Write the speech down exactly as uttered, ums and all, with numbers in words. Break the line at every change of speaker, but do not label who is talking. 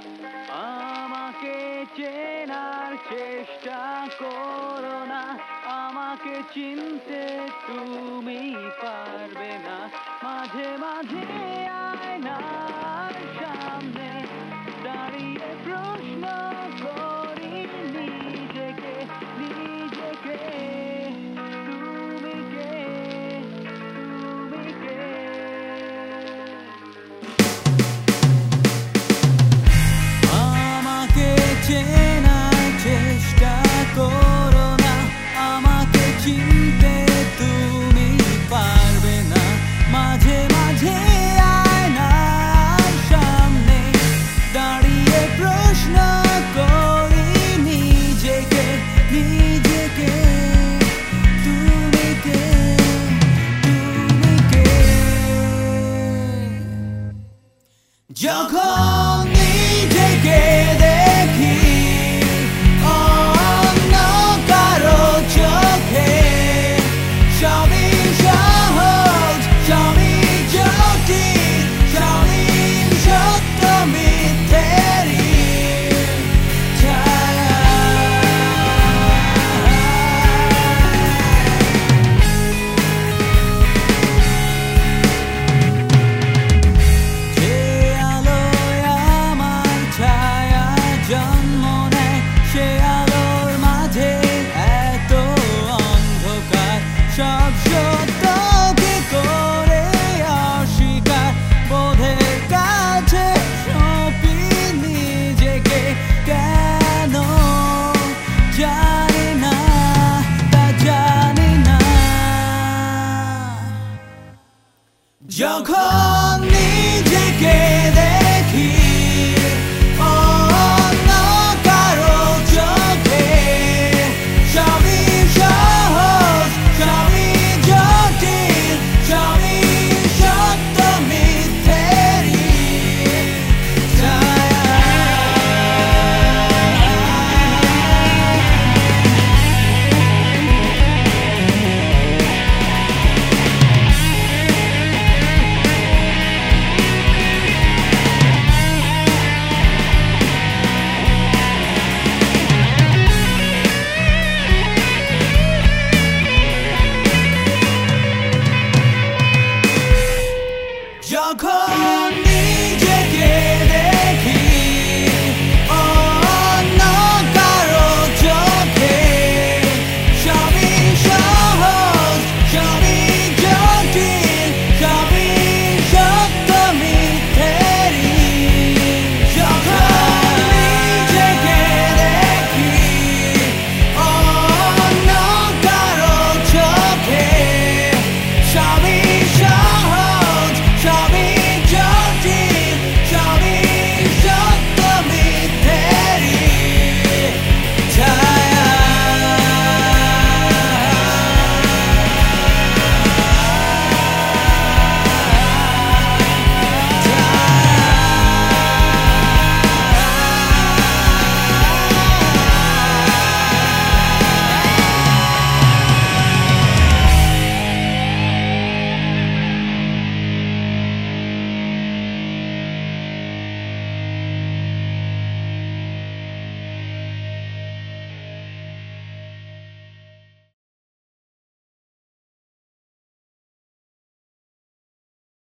আমাকে চেনার চেষ্টা করো না, আমাকে চিনতে তুমি পারবে না। মাঝে মাঝে আয়নার সামনে দাঁড়িয়ে প্রশ্ন করি নিজেকে নিজেকে তুমি কে, তুমি কে? আমাকে চেনার চেষ্টা করো না, আমাকে চিনতে তুমি পারবে না। মাঝে মাঝে আয়নার সামনে দাঁড়িয়ে প্রশ্ন করি নিজেকে নিজেকে তুমি কে, তুমি কে? যখন নিজেকে দেখি অন্য কারো চোখে, সবই সহজ, সবই জটিল, সবই সত্য মিথ্যেরই ছায়া। যে আলোয় আমার ছায়া জন্ম নেয়, সে আলোর মাঝে এত অন্ধকার। সব সত্যকে করে অস্বীকার, বোধের কাছে সঁপি নিজেকে। কেন জানি না, তা জানি না। যখন নিজেকে দেখি অন্য কারো চোখে, সবই সহজ, সবই জটিল, সবই সত্য মিথ্যেরই ছায়া। যখন